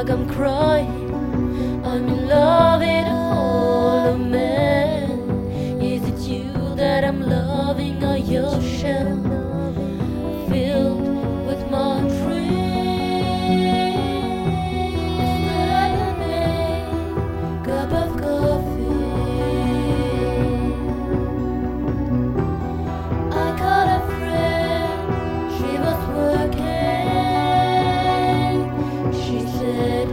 like I'm crying. I'm in love with a hollow man. Is it you that I'm loving, or your shell filled with my dreams? Instead of a cup of coffee, I called a friend. She was working. She said,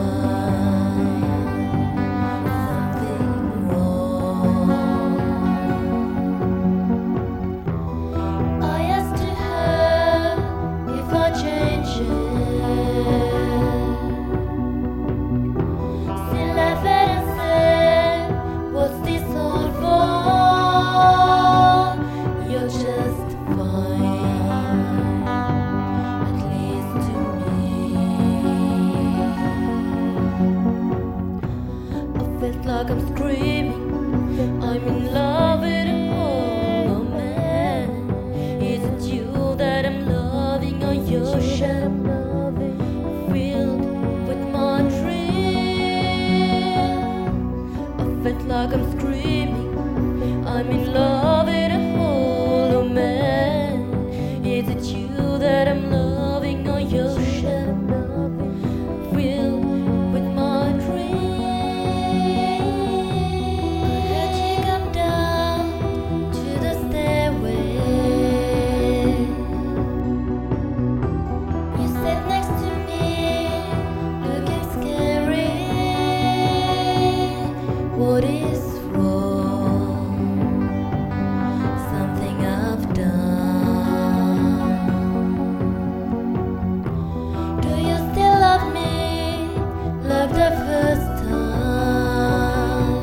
like I'm screaming. I'm in love with a hollow man. Is it you that I'm loving, or your shell filled with my dreams? I felt like I'm screaming. I'm in love with a hollow man. Is it you that I'm loving, or your shell filled with my dreams? What is wrong? Something I've done. Do you still love me like the first time?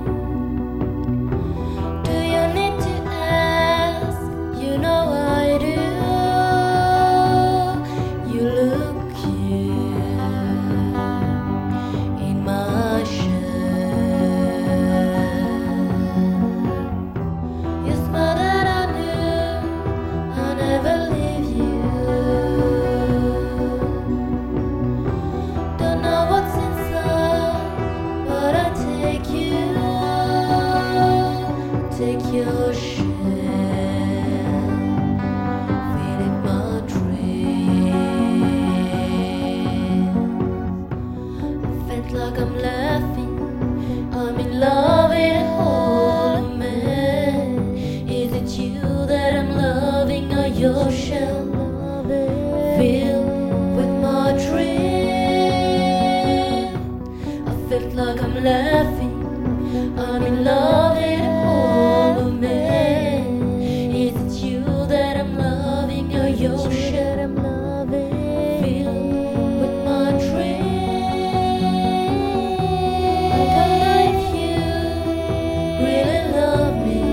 Do you need to ask? You know I do. You look cute in my shirt. Take your share, feeding my dreams. I felt like I'm laughing. I'm in love with a hollow man. Is it you that I'm loving, or your shell filled with my dreams? I felt like I'm laughing. I'm in love with a hollow man. Is it you that I'm loving, or your shell filled with my dreams? I don't know if you really love me,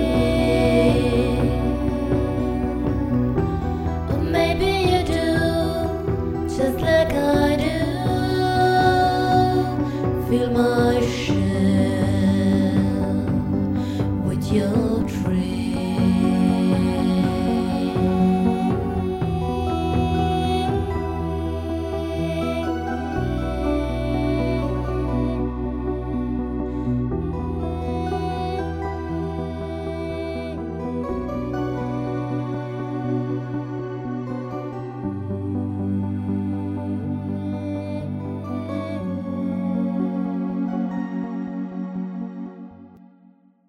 or maybe you do, just like I do. Feel my shell